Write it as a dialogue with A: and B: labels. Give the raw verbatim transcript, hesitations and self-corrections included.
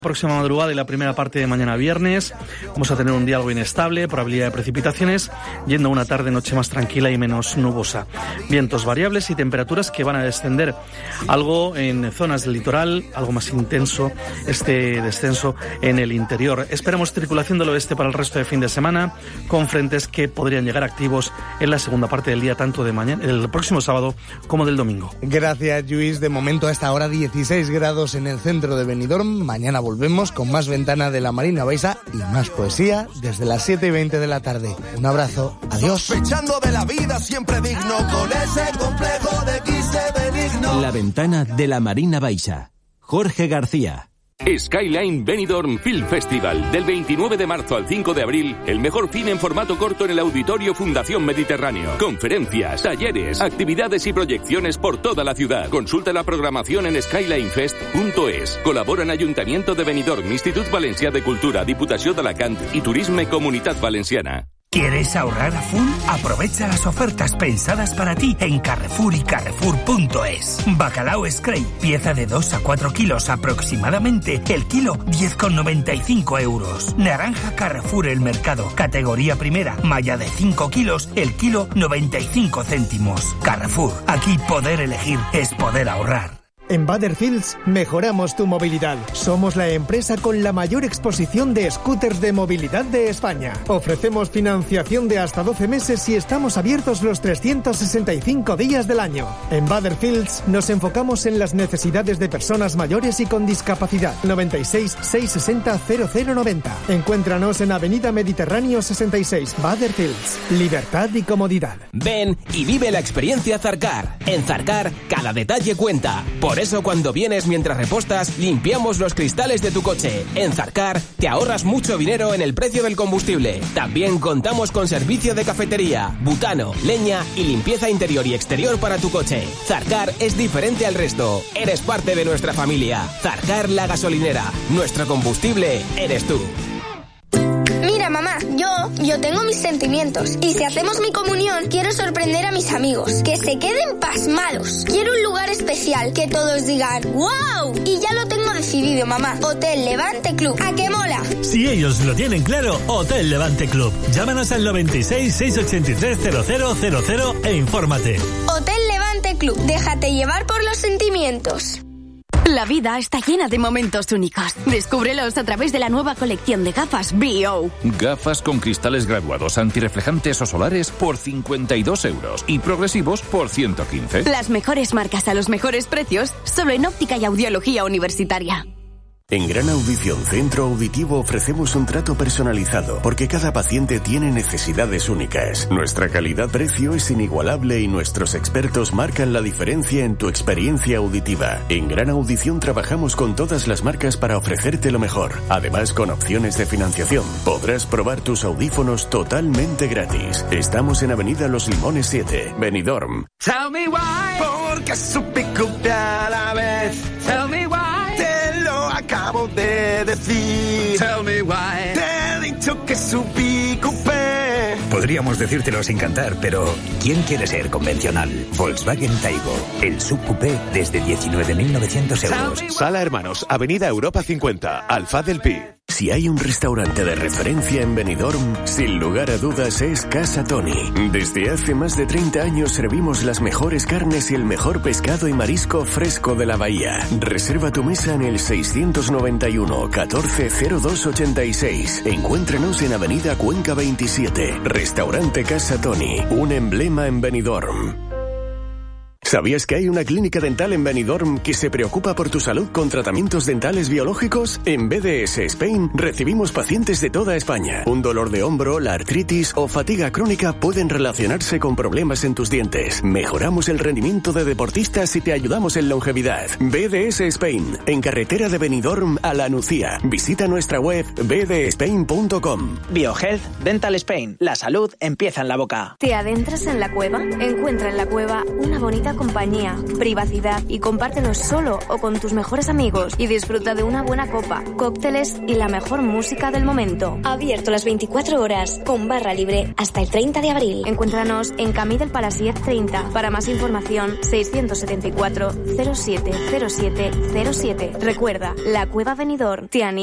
A: Próxima madrugada y la primera parte de mañana viernes vamos a tener un día algo inestable, probabilidad de precipitaciones, yendo a una tarde-noche más tranquila y menos nubosa. Vientos variables y temperaturas que van a descender algo en zonas del litoral, algo más intenso este descenso en el interior. Esperamos circulación del oeste para el resto de fin de semana, con frentes que podrían llegar activos en la segunda parte del día, tanto de mañana, el próximo sábado como del domingo.
B: Gracias, Lluís. De momento a esta hora dieciséis grados en el centro de Benidorm. Mañana volvemos con más Ventana de la Marina Baixa y más poesía desde las siete y veinte de la tarde. Un abrazo, adiós.
C: Sospechando de la vida siempre digno, con ese complejo de quise benigno.
D: La Ventana de la Marina Baixa. Jorge García.
E: Skyline Benidorm Film Festival, del veintinueve de marzo al cinco de abril, el mejor cine en formato corto en el Auditorio Fundación Mediterráneo. Conferencias, talleres, actividades y proyecciones por toda la ciudad. Consulta la programación en skylinefest punto es. Colaboran Ayuntamiento de Benidorm, Institut Valencià de Cultura, Diputació d'Alacant y Turisme Comunitat Valenciana.
F: ¿Quieres ahorrar a full? Aprovecha las ofertas pensadas para ti en Carrefour y Carrefour punto es. Bacalao Scrape, pieza de dos a cuatro kilos aproximadamente, el kilo diez con noventa y cinco euros. Naranja Carrefour El Mercado, categoría primera, malla de cinco kilos, el kilo noventa y cinco céntimos. Carrefour, aquí poder elegir es poder ahorrar.
G: En Butterfields mejoramos tu movilidad. Somos la empresa con la mayor exposición de scooters de movilidad de España. Ofrecemos financiación de hasta doce meses y estamos abiertos los trescientos sesenta y cinco días del año. En Butterfields nos enfocamos en las necesidades de personas mayores y con discapacidad. noventa y seis, seiscientos sesenta, cero cero noventa. Encuéntranos en Avenida Mediterráneo sesenta y seis. Butterfields. Libertad y comodidad.
D: Ven y vive la experiencia Zarcar. En Zarcar, cada detalle cuenta. Por eso cuando vienes mientras repostas, limpiamos los cristales de tu coche. En Zarcar te ahorras mucho dinero en el precio del combustible. También contamos con servicio de cafetería, butano, leña y limpieza interior y exterior para tu coche. Zarcar es diferente al resto. Eres parte de nuestra familia. Zarcar la gasolinera. Nuestro combustible eres tú.
H: Mira, mamá, yo, yo tengo mis sentimientos. Y si hacemos mi comunión, quiero sorprender a mis amigos. Que se queden pasmados. Quiero un lugar especial, que todos digan ¡wow! Y ya lo tengo decidido, mamá. Hotel Levante Club. ¿A qué mola?
I: Si ellos lo tienen claro, Hotel Levante Club. Llámanos al noventa y seis, seiscientos ochenta y tres, cero cero cero cero e infórmate.
H: Hotel Levante Club. Déjate llevar por los sentimientos.
J: La vida está llena de momentos únicos. Descúbrelos a través de la nueva colección de gafas B O.
K: Gafas con cristales graduados antirreflejantes o solares por cincuenta y dos euros y progresivos por ciento quince.
J: Las mejores marcas a los mejores precios, solo en óptica y audiología universitaria.
L: En Gran Audición Centro Auditivo ofrecemos un trato personalizado porque cada paciente tiene necesidades únicas. Nuestra calidad-precio es inigualable y nuestros expertos marcan la diferencia en tu experiencia auditiva. En Gran Audición trabajamos con todas las marcas para ofrecerte lo mejor. Además, con opciones de financiación, podrás probar tus audífonos totalmente gratis. Estamos en Avenida Los Limones siete, Benidorm.
C: Tell me why, porque supe copiar a la vez. Tell me why. Acabo de decir. Tell me why. Te he dicho que subí coupé.
M: Podríamos decírtelo sin cantar, pero ¿quién quiere ser convencional? Volkswagen Taigo, el subcoupé desde diecinueve mil novecientos euros.
N: Sala Hermanos, Avenida Europa cincuenta, Alfaz del Pi.
L: Si hay un restaurante de referencia en Benidorm, sin lugar a dudas es Casa Toni. Desde hace más de treinta años servimos las mejores carnes y el mejor pescado y marisco fresco de la bahía. Reserva tu mesa en el seiscientos noventa y uno, catorce, cero dos ochenta y seis. Encuéntranos en Avenida Cuenca veintisiete. Restaurante Casa Toni, un emblema en Benidorm. ¿Sabías que hay una clínica dental en Benidorm que se preocupa por tu salud con tratamientos dentales biológicos? En B D S Spain recibimos pacientes de toda España. Un dolor de hombro, la artritis o fatiga crónica pueden relacionarse con problemas en tus dientes. Mejoramos el rendimiento de deportistas y te ayudamos en longevidad. B D S Spain, en carretera de Benidorm a La Nucía. Visita nuestra web b d spain punto com.
O: BioHealth Dental Spain. La salud empieza en la boca.
J: ¿Te adentras en la cueva? Encuentra en la cueva una bonita
O: compañía, privacidad y compártelo solo o con tus mejores amigos y disfruta de una buena copa, cócteles y la mejor música del momento.
P: Abierto las veinticuatro horas, con barra libre hasta el treinta de abril.
O: Encuéntranos en Camí del Palasiet treinta. Para más información, seiscientos setenta y cuatro cero siete cero siete cero siete. Recuerda, la Cueva Benidorm te anima.